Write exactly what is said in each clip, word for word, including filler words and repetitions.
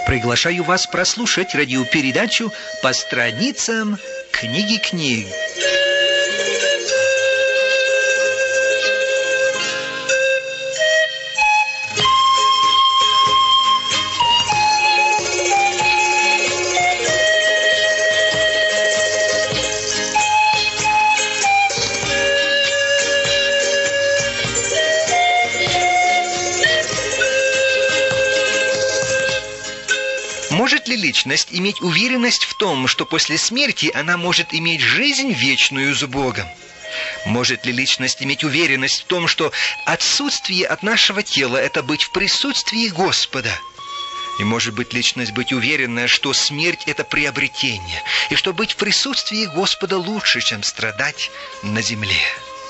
Приглашаю вас прослушать радиопередачу по страницам книги книг. Может ли личность иметь уверенность в том, что после смерти она может иметь жизнь вечную с Богом? Может ли личность иметь уверенность в том, что отсутствие от нашего тела – это быть в присутствии Господа? И может быть личность быть уверена, что смерть – это приобретение, и что быть в присутствии Господа лучше, чем страдать на земле?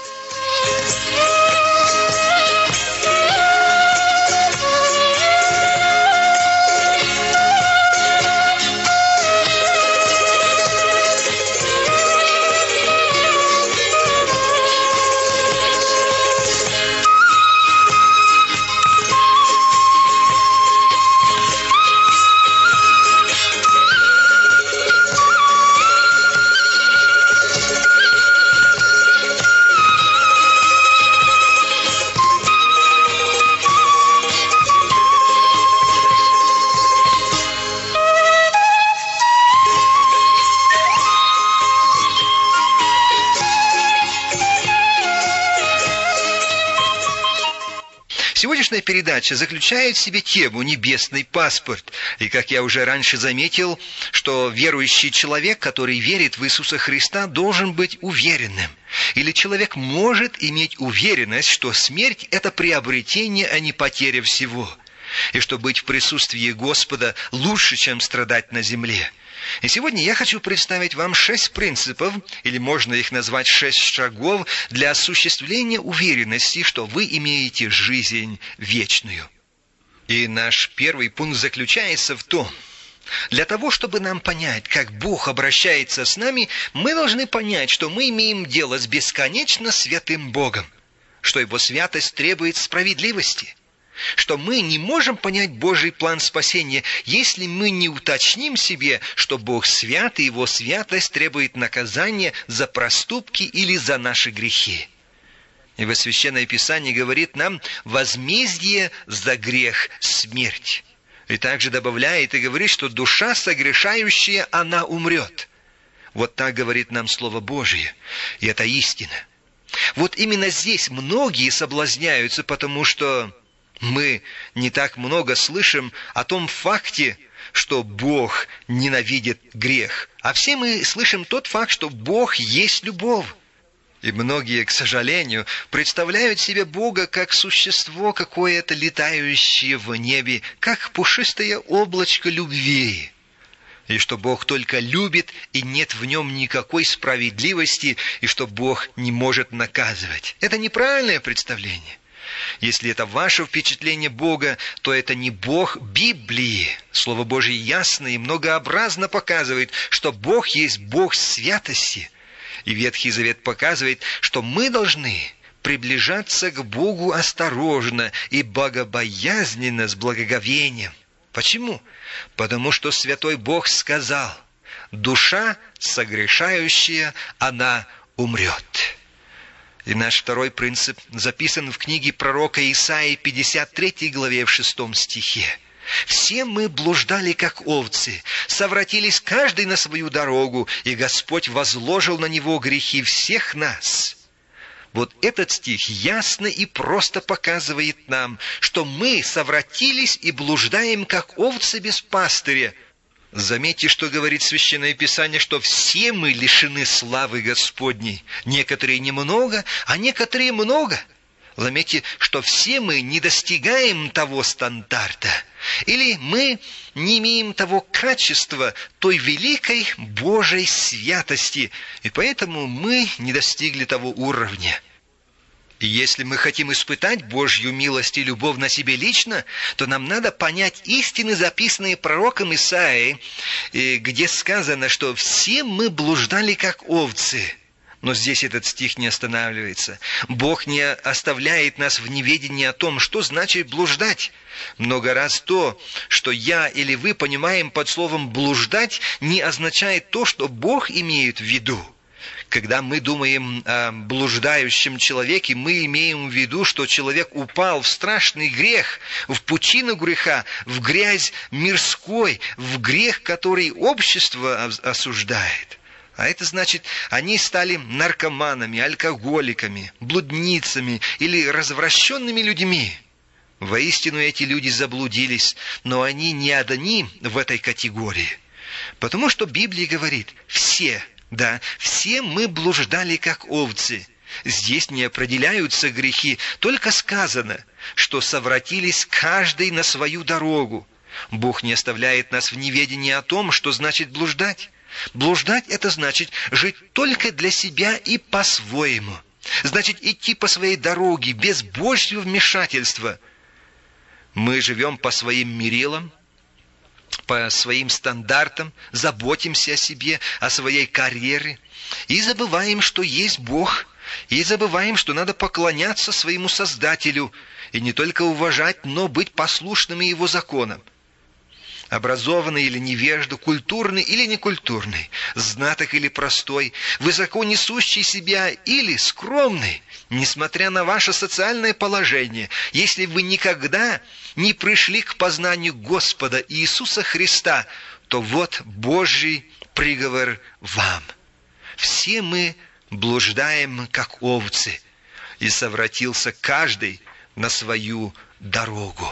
Сегодняшняя передача заключает в себе тему «Небесный паспорт». И, как я уже раньше заметил, что верующий человек, который верит в Иисуса Христа, должен быть уверенным. Или человек может иметь уверенность, что смерть – это приобретение, а не потеря всего. И что быть в присутствии Господа лучше, чем страдать на земле. И сегодня я хочу представить вам шесть принципов, или можно их назвать шесть шагов, для осуществления уверенности, что вы имеете жизнь вечную. И наш первый пункт заключается в том, для того, чтобы нам понять, как Бог обращается с нами, мы должны понять, что мы имеем дело с бесконечно святым Богом, что Его святость требует справедливости, что мы не можем понять Божий план спасения, если мы не уточним себе, что Бог свят, и Его святость требует наказания за проступки или за наши грехи. Ибо Священное Писание говорит нам: возмездие за грех – смерть. И также добавляет и говорит, что душа согрешающая, она умрет. Вот так говорит нам Слово Божие, и это истина. Вот именно здесь многие соблазняются, потому что мы не так много слышим о том факте, что Бог ненавидит грех. А все мы слышим тот факт, что Бог есть любовь. И многие, к сожалению, представляют себе Бога как существо какое-то летающее в небе, как пушистое облачко любви. И что Бог только любит, и нет в нем никакой справедливости, и что Бог не может наказывать. Это неправильное представление. Если это ваше впечатление Бога, то это не Бог Библии. Слово Божье ясно и многообразно показывает, что Бог есть Бог святости. И Ветхий Завет показывает, что мы должны приближаться к Богу осторожно и богобоязненно, с благоговением. Почему? Потому что святой Бог сказал: душа согрешающая, она умрет. И наш второй принцип записан в книге пророка Исаии, пятьдесят третьей главе, в шестом стихе. «Все мы блуждали, как овцы, совратились каждый на свою дорогу, и Господь возложил на него грехи всех нас». Вот этот стих ясно и просто показывает нам, что мы совратились и блуждаем, как овцы без пастыря. Заметьте, что говорит Священное Писание, что все мы лишены славы Господней. Некоторые немного, а некоторые много. Заметьте, что все мы не достигаем того стандарта. Или мы не имеем того качества, той великой Божьей святости. И поэтому мы не достигли того уровня. И если мы хотим испытать Божью милость и любовь на себе лично, то нам надо понять истины, записанные пророком Исаией, где сказано, что все мы блуждали, как овцы. Но здесь этот стих не останавливается. Бог не оставляет нас в неведении о том, что значит блуждать. Много раз то, что я или вы понимаем под словом «блуждать», не означает то, что Бог имеет в виду. Когда мы думаем о блуждающем человеке, мы имеем в виду, что человек упал в страшный грех, в пучину греха, в грязь мирской, в грех, который общество осуждает. А это значит, они стали наркоманами, алкоголиками, блудницами или развращенными людьми. Воистину эти люди заблудились, но они не одни в этой категории. Потому что Библия говорит «все». Да, все мы блуждали, как овцы. Здесь не определяются грехи, только сказано, что совратились каждый на свою дорогу. Бог не оставляет нас в неведении о том, что значит блуждать. Блуждать – это значит жить только для себя и по-своему. Значит идти по своей дороге, без Божьего вмешательства. Мы живем по своим мерилам, по своим стандартам, заботимся о себе, о своей карьере, и забываем, что есть Бог, и забываем, что надо поклоняться своему Создателю, и не только уважать, но быть послушными Его законам. Образованный или невежда, культурный или некультурный, знаток или простой, высоко несущий себя или скромный, несмотря на ваше социальное положение, если вы никогда не пришли к познанию Господа Иисуса Христа, то вот Божий приговор вам. Все мы блуждаем, как овцы, и совратился каждый на свою дорогу.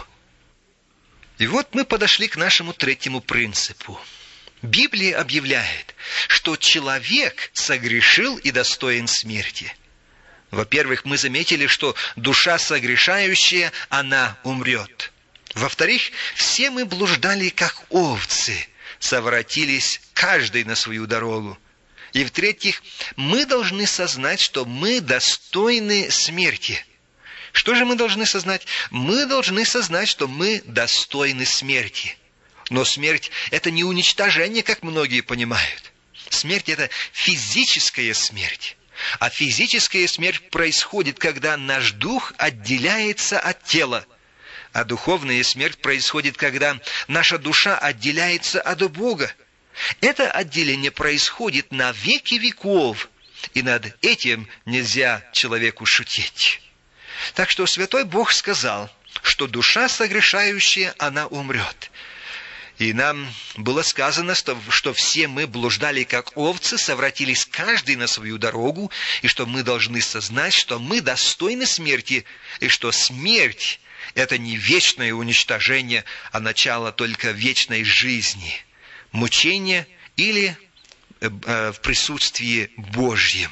И вот мы подошли к нашему третьему принципу. Библия объявляет, что человек согрешил и достоин смерти. Во-первых, мы заметили, что душа согрешающая, она умрет. Во-вторых, все мы блуждали, как овцы, совратились каждый на свою дорогу. И в-третьих, мы должны сознать, что мы достойны смерти. Что же мы должны сознать? Мы должны сознать, что мы достойны смерти. Но смерть – это не уничтожение, как многие понимают. Смерть – это физическая смерть. А физическая смерть происходит, когда наш дух отделяется от тела. А духовная смерть происходит, когда наша душа отделяется от Бога. Это отделение происходит на веки веков, и над этим нельзя человеку шутить. Так что Святой Бог сказал, что душа согрешающая, она умрет. И нам было сказано, что все мы блуждали, как овцы, совратились каждый на свою дорогу, и что мы должны сознать, что мы достойны смерти, и что смерть – это не вечное уничтожение, а начало только вечной жизни, мучения или э, в присутствии Божьем.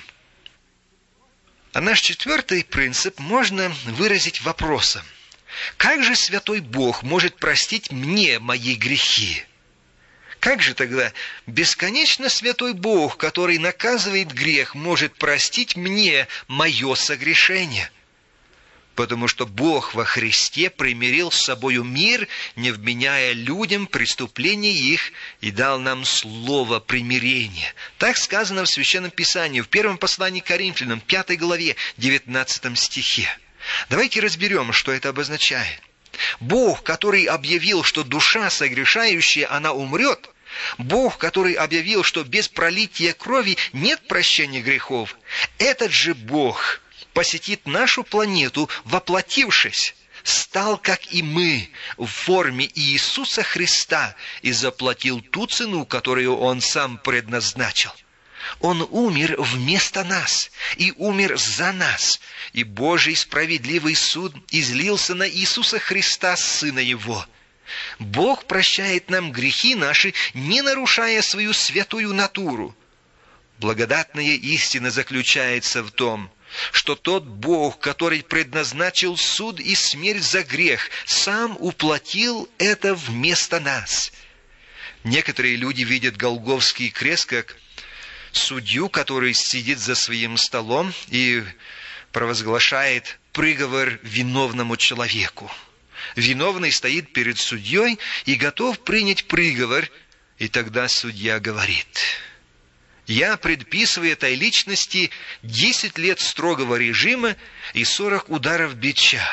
А наш четвертый принцип можно выразить вопросом. Как же Святой Бог может простить мне мои грехи? Как же тогда бесконечно Святой Бог, который наказывает грех, может простить мне мое согрешение? Потому что Бог во Христе примирил с собою мир, не вменяя людям преступления их, и дал нам слово примирения. Так сказано в Священном Писании, в первом послании к Коринфянам, пятой главе, девятнадцатом стихе. Давайте разберем, что это обозначает. Бог, который объявил, что душа согрешающая, она умрет, Бог, который объявил, что без пролития крови нет прощения грехов, этот же Бог посетит нашу планету, воплотившись, стал, как и мы, в форме Иисуса Христа и заплатил ту цену, которую Он сам предназначил. Он умер вместо нас и умер за нас, и Божий справедливый суд излился на Иисуса Христа, Сына Его. Бог прощает нам грехи наши, не нарушая свою святую натуру. Благодатная истина заключается в том, что тот Бог, который предназначил суд и смерть за грех, сам уплатил это вместо нас. Некоторые люди видят Голгофский крест как судью, который сидит за своим столом и провозглашает приговор виновному человеку. Виновный стоит перед судьей и готов принять приговор, и тогда судья говорит: Я предписываю этой личности десять лет строгого режима и сорок ударов бича.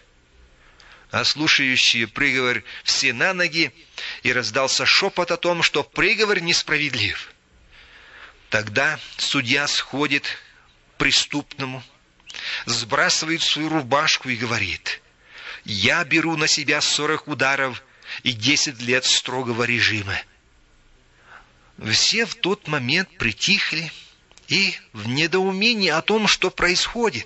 А слушающие приговор все на ноги, и раздался шепот о том, что приговор несправедлив. Тогда судья сходит к преступному, сбрасывает свою рубашку и говорит: «Я беру на себя сорок ударов и десять лет строгого режима». Все в тот момент притихли и в недоумении о том, что происходит.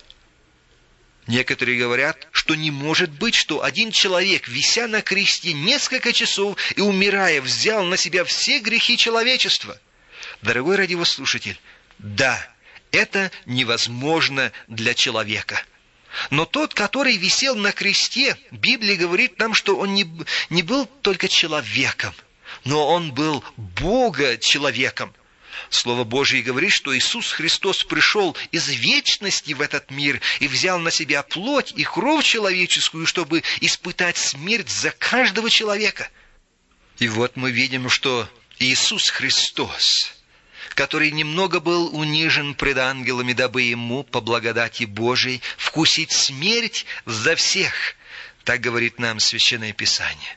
Некоторые говорят, что не может быть, что один человек, вися на кресте несколько часов и умирая, взял на себя все грехи человечества. Дорогой радиослушатель, да, это невозможно для человека. Но тот, который висел на кресте, Библия говорит нам, что он не, не был только человеком, но он был Бога-человеком. Слово Божие говорит, что Иисус Христос пришел из вечности в этот мир и взял на себя плоть и кровь человеческую, чтобы испытать смерть за каждого человека. И вот мы видим, что Иисус Христос, который немного был унижен пред ангелами, дабы ему, по благодати Божией, вкусить смерть за всех. Так говорит нам Священное Писание.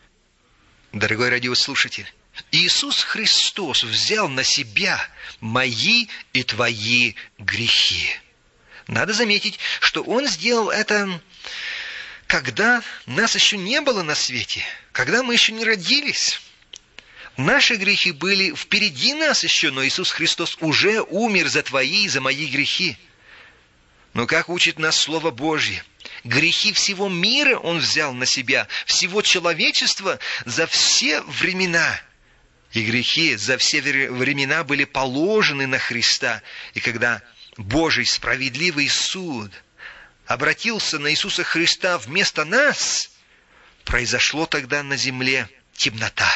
Дорогой радиослушатель, Иисус Христос взял на себя мои и твои грехи. Надо заметить, что Он сделал это, когда нас еще не было на свете, когда мы еще не родились. Наши грехи были впереди нас еще, но Иисус Христос уже умер за твои и за мои грехи. Но как учит нас Слово Божье, грехи всего мира Он взял на себя, всего человечества за все времена. И грехи за все времена были положены на Христа. И когда Божий справедливый суд обратился на Иисуса Христа вместо нас, произошло тогда на земле темнота.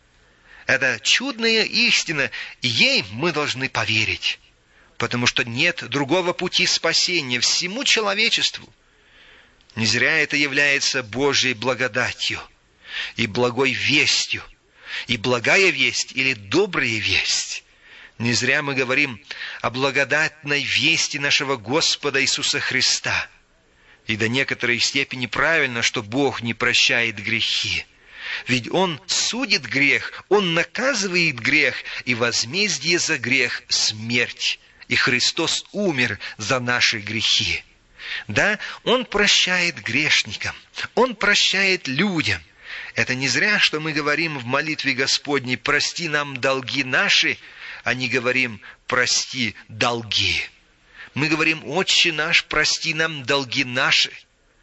Это чудная истина, и ей мы должны поверить, потому что нет другого пути спасения всему человечеству. Не зря это является Божьей благодатью и благой вестью, и благая весть или добрая весть. Не зря мы говорим о благодатной вести нашего Господа Иисуса Христа. И до некоторой степени правильно, что Бог не прощает грехи. Ведь Он судит грех, Он наказывает грех, и возмездие за грех — смерть. И Христос умер за наши грехи. Да, Он прощает грешникам, Он прощает людям. Это не зря, что мы говорим в молитве Господней: «Прости нам долги наши», а не говорим «Прости долги». Мы говорим: «Отче наш, прости нам долги наши».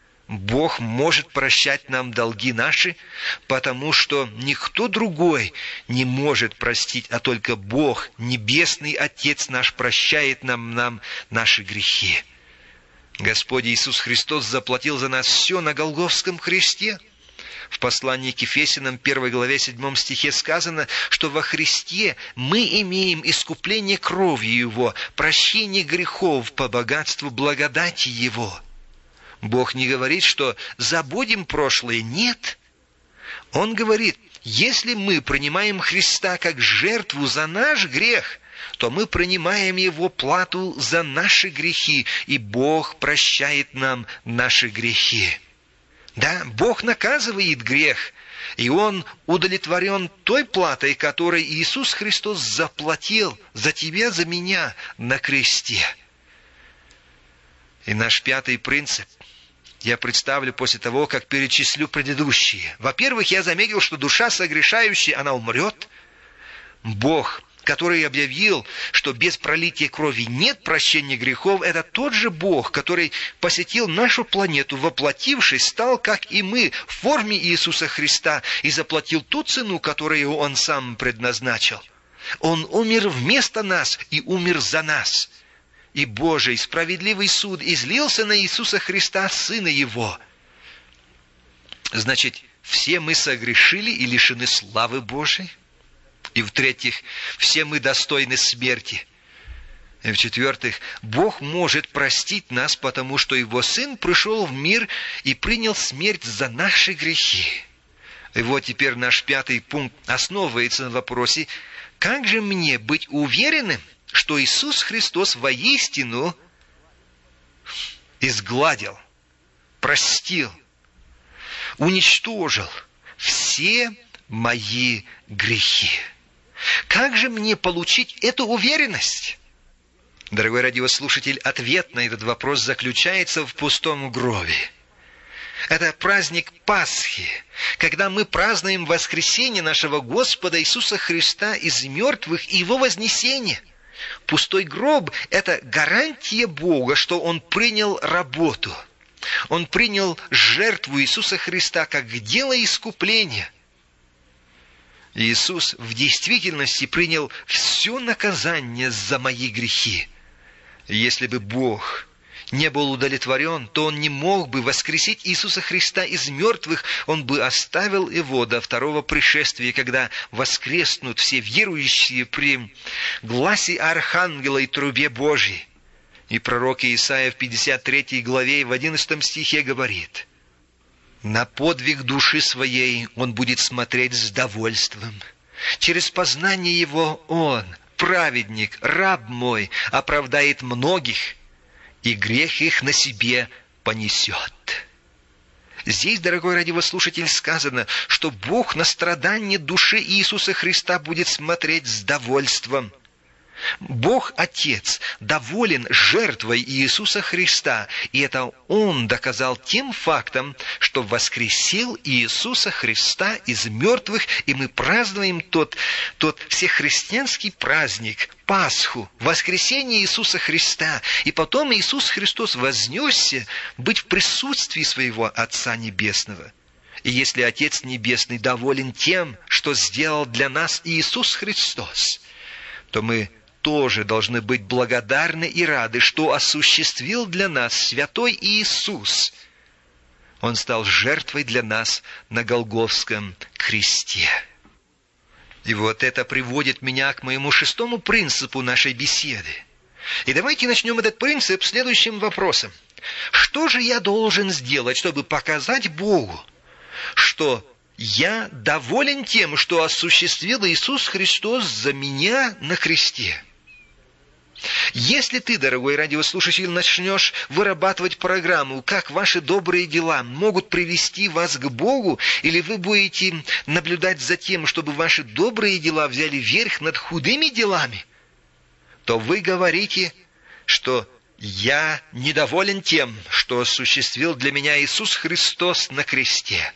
Бог может прощать нам долги наши, потому что никто другой не может простить, а только Бог, Небесный Отец наш, прощает нам, нам наши грехи. Господь Иисус Христос заплатил за нас все на Голгофском кресте. В послании к Ефесянам, первой главе, седьмом стихе сказано, что во Христе мы имеем искупление кровью Его, прощение грехов по богатству благодати Его. Бог не говорит, что забудем прошлое. Нет. Он говорит: если мы принимаем Христа как жертву за наш грех, то мы принимаем Его плату за наши грехи, и Бог прощает нам наши грехи. Да, Бог наказывает грех, и Он удовлетворен той платой, которой Иисус Христос заплатил за тебя, за меня на кресте. И наш пятый принцип я представлю после того, как перечислю предыдущие. Во-первых, я заметил, что душа согрешающая, она умрет. Бог, который объявил, что без пролития крови нет прощения грехов, это тот же Бог, который посетил нашу планету, воплотившись, стал, как и мы, в форме Иисуса Христа и заплатил ту цену, которую Он сам предназначил. Он умер вместо нас и умер за нас. И Божий справедливый суд излился на Иисуса Христа, Сына Его. Значит, все мы согрешили и лишены славы Божией. И в-третьих, все мы достойны смерти. И в-четвертых, Бог может простить нас, потому что Его Сын пришел в мир и принял смерть за наши грехи. И вот теперь наш пятый пункт основывается на вопросе: Как же мне быть уверенным, что Иисус Христос воистину изгладил, простил, уничтожил все мои грехи? Как же мне получить эту уверенность? Дорогой радиослушатель, ответ на этот вопрос заключается в пустом гробе. Это праздник Пасхи, когда мы празднуем воскресение нашего Господа Иисуса Христа из мертвых и Его вознесение. Пустой гроб – это гарантия Бога, что Он принял работу. Он принял жертву Иисуса Христа как дело искупления. Иисус в действительности принял все наказание за мои грехи. Если бы Бог не был удовлетворен, то Он не мог бы воскресить Иисуса Христа из мертвых, Он бы оставил Его до второго пришествия, когда воскреснут все верующие при гласе архангела и трубе Божьей. И пророк Исаия в пятьдесят третьей главе в одиннадцатом стихе говорит: «На подвиг души своей Он будет смотреть с довольством. Через познание Его Он, праведник, раб мой, оправдает многих, и грех их на себе понесет». Здесь, дорогой радиослушатель, сказано, что Бог на страдание души Иисуса Христа будет смотреть с довольством. Бог Отец доволен жертвой Иисуса Христа, и это Он доказал тем фактом, что воскресил Иисуса Христа из мертвых, и мы празднуем тот, тот всехристианский праздник, Пасху, воскресение Иисуса Христа. И потом Иисус Христос вознесся быть в присутствии своего Отца Небесного. И если Отец Небесный доволен тем, что сделал для нас Иисус Христос, то мы тоже должны быть благодарны и рады, что осуществил для нас святой Иисус. Он стал жертвой для нас на Голгофском кресте. И вот это приводит меня к моему шестому принципу нашей беседы. И давайте начнем этот принцип следующим вопросом. Что же я должен сделать, чтобы показать Богу, что я доволен тем, что осуществил Иисус Христос за меня на кресте? Если ты, дорогой радиослушатель, начнешь вырабатывать программу, как ваши добрые дела могут привести вас к Богу, или вы будете наблюдать за тем, чтобы ваши добрые дела взяли верх над худыми делами, то вы говорите, что я недоволен тем, что осуществил для меня Иисус Христос на кресте.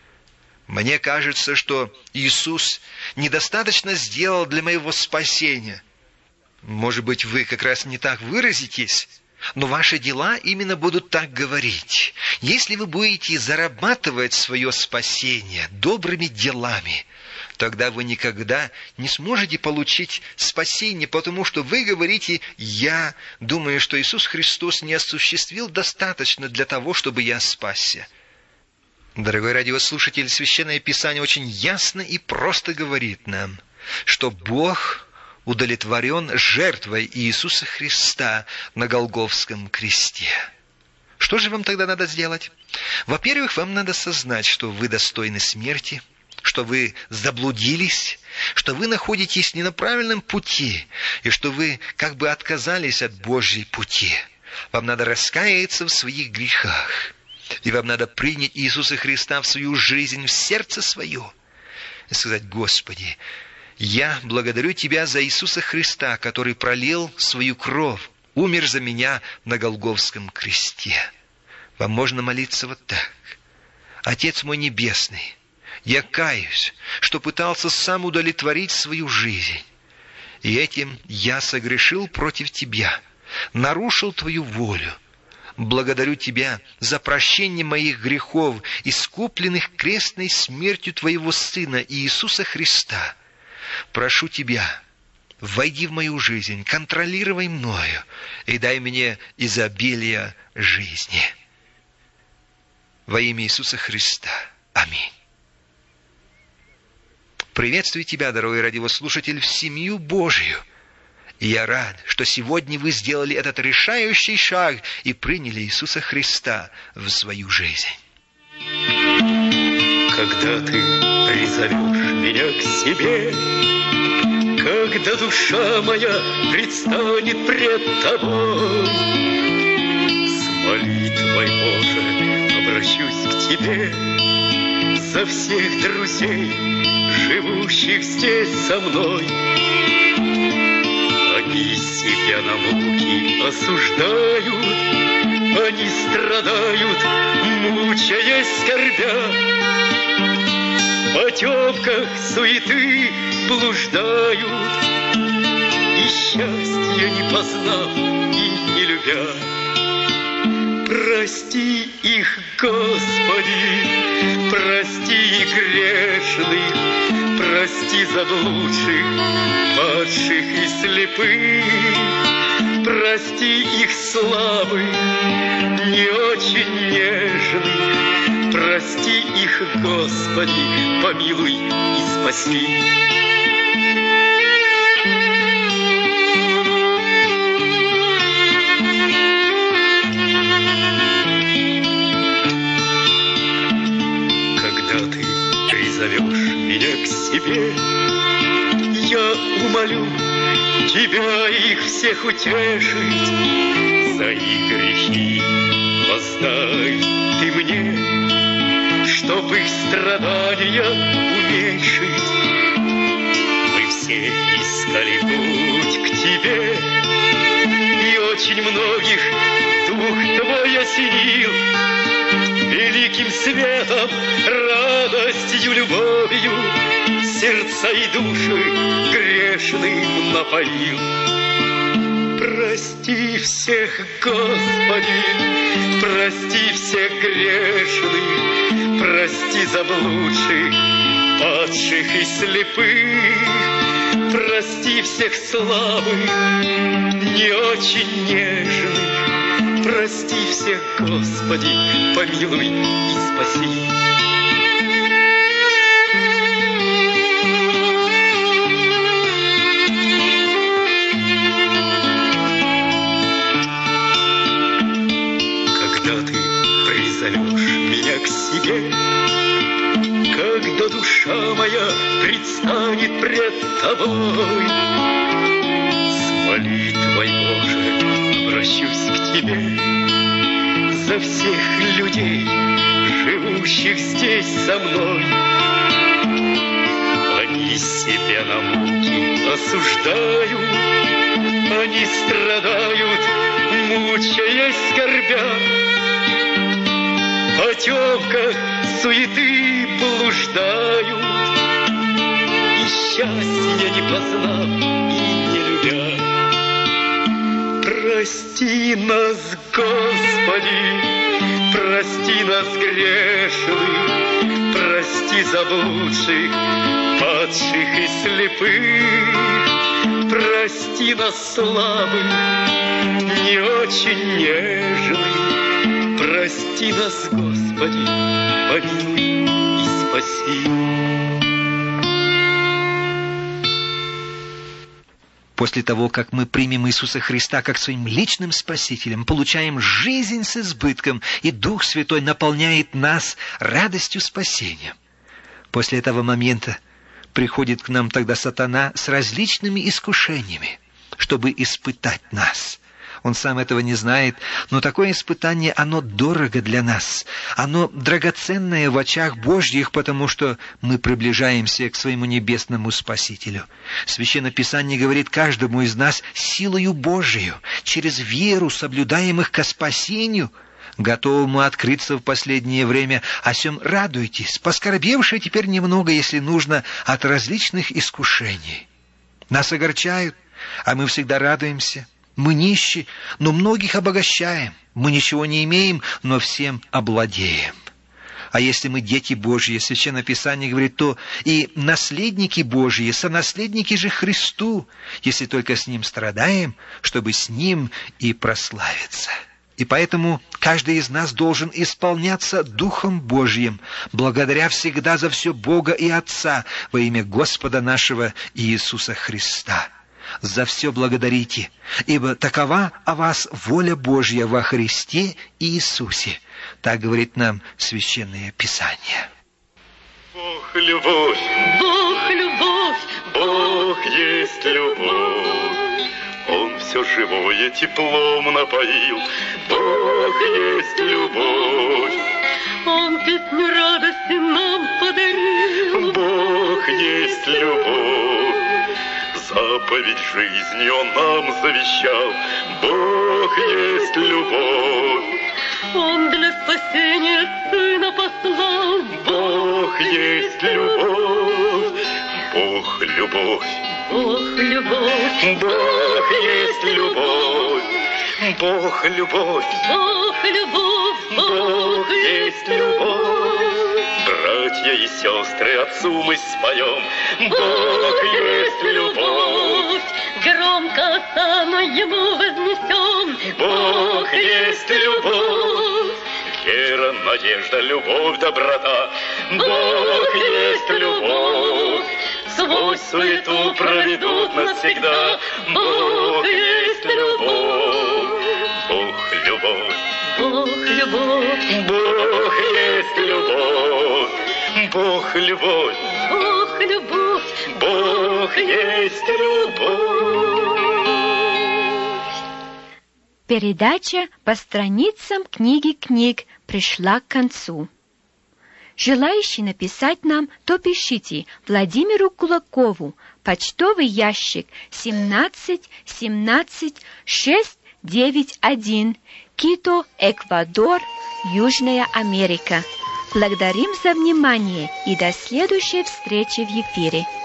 Мне кажется, что Иисус недостаточно сделал для моего спасения. Может быть, вы как раз не так выразитесь, но ваши дела именно будут так говорить. Если вы будете зарабатывать свое спасение добрыми делами, тогда вы никогда не сможете получить спасение, потому что вы говорите: «Я думаю, что Иисус Христос не осуществил достаточно для того, чтобы я спасся». Дорогой радиослушатель, Священное Писание очень ясно и просто говорит нам, что Бог удовлетворен жертвой Иисуса Христа на Голгофском кресте. Что же вам тогда надо сделать? Во-первых, вам надо сознать, что вы достойны смерти, что вы заблудились, что вы находитесь не на правильном пути, и что вы как бы отказались от Божьей пути. Вам надо раскаяться в своих грехах, и вам надо принять Иисуса Христа в свою жизнь, в сердце свое, и сказать: «Господи, я благодарю Тебя за Иисуса Христа, который пролил свою кровь, умер за меня на Голгофском кресте». Вам можно молиться вот так: «Отец мой Небесный, я каюсь, что пытался сам удовлетворить свою жизнь, и этим я согрешил против Тебя, нарушил Твою волю. Благодарю Тебя за прощение моих грехов, искупленных крестной смертью Твоего Сына Иисуса Христа. Прошу Тебя, войди в мою жизнь, контролируй мною и дай мне изобилие жизни. Во имя Иисуса Христа. Аминь». Приветствую тебя, дорогой радиослушатель, в семью Божию. И я рад, что сегодня вы сделали этот решающий шаг и приняли Иисуса Христа в свою жизнь. Когда ты призовешь меня к себе, когда душа моя предстанет пред Тобой. С молитвой, Боже, обращусь к Тебе за всех друзей, живущих здесь со мной. Они себя на муки осуждают, они страдают, мучаясь, скорбя. В потемках суеты блуждают, и счастья не познав и не любя. Прости их, Господи, прости грешных, прости заблудших, падших и слепых, прости их слабых, не очень нежных, прости их, Господи, помилуй и спаси. Зовешь меня к себе, я умолю Тебя их всех утешить, за их грехи воздай Ты мне, чтоб их страдания уменьшить. Мы все искали путь к Тебе, и очень многих Дух Твой осенил великим светом, радостью, любовью, сердца и души грешным напоил. Прости всех, Господи, прости всех грешных, прости заблудших, падших и слепых, прости всех слабых, не очень нежных, прости всех, Господи, помилуй и спаси. Когда Ты призовешь меня к себе, когда душа моя предстанет пред Тобой, с молитвой, Боже, обращусь к Тебе за всех людей, живущих здесь со мной. Они себя на муки осуждают, они страдают, мучаясь, скорбя. В потемках суеты блуждают, и счастья не познав и не любя. Прости нас, Господи, прости нас грешных, прости заблудших, падших и слепых, прости нас слабых, не очень нежных, прости нас, Господи, помилуй и спаси. После того, как мы примем Иисуса Христа как своим личным Спасителем, получаем жизнь с избытком, и Дух Святой наполняет нас радостью спасения. После этого момента приходит к нам тогда сатана с различными искушениями, чтобы испытать нас. Он сам этого не знает, но такое испытание, оно дорого для нас. Оно драгоценное в очах Божьих, потому что мы приближаемся к своему небесному Спасителю. Священное Писание говорит каждому из нас силою Божию, через веру, соблюдаемых ко спасению, готовому открыться в последнее время. О сем радуйтесь, поскорбевшие теперь немного, если нужно, от различных искушений. Нас огорчают, а мы всегда радуемся. Мы нищи, но многих обогащаем. Мы ничего не имеем, но всем обладаем. А если мы дети Божьи, Священное Писание говорит, то и наследники Божьи, сонаследники же Христу, если только с Ним страдаем, чтобы с Ним и прославиться. И поэтому каждый из нас должен исполняться Духом Божьим, благодаря всегда за все Бога и Отца во имя Господа нашего Иисуса Христа. За все благодарите, ибо такова о вас воля Божья во Христе Иисусе. Так говорит нам Священное Писание. Бог Бог любовь, Бог любовь, Бог есть любовь. Он все живое теплом напоил. Бог есть любовь. Он песню радости нам подарил. Бог есть любовь. Заповедь жизни Он нам завещал. Бог есть любовь. Он для спасения Сына послал. Бог есть любовь. Бог любовь. Бог любовь, Бог есть любовь. Бог любовь. Бог любовь, Бог есть любовь. Братья и сестры, отцу мы споем. Бог есть любовь. Громко осану Ему вознесем. Бог есть любовь. Вера, надежда, любовь, доброта. Бог есть любовь. Сквозь суету проведут нас всегда. Бог есть любовь. Бог любовь. Бог любовь, Бог есть любовь. Бог любовь. Бог любовь, Бог есть любовь. Передача по страницам книги книг пришла к концу. Желающие написать нам, то пишите Владимиру Кулакову, почтовый ящик семнадцать семнадцать шестьсот девяносто один, Кито, Эквадор, Южная Америка. Благодарим за внимание и до следующей встречи в эфире.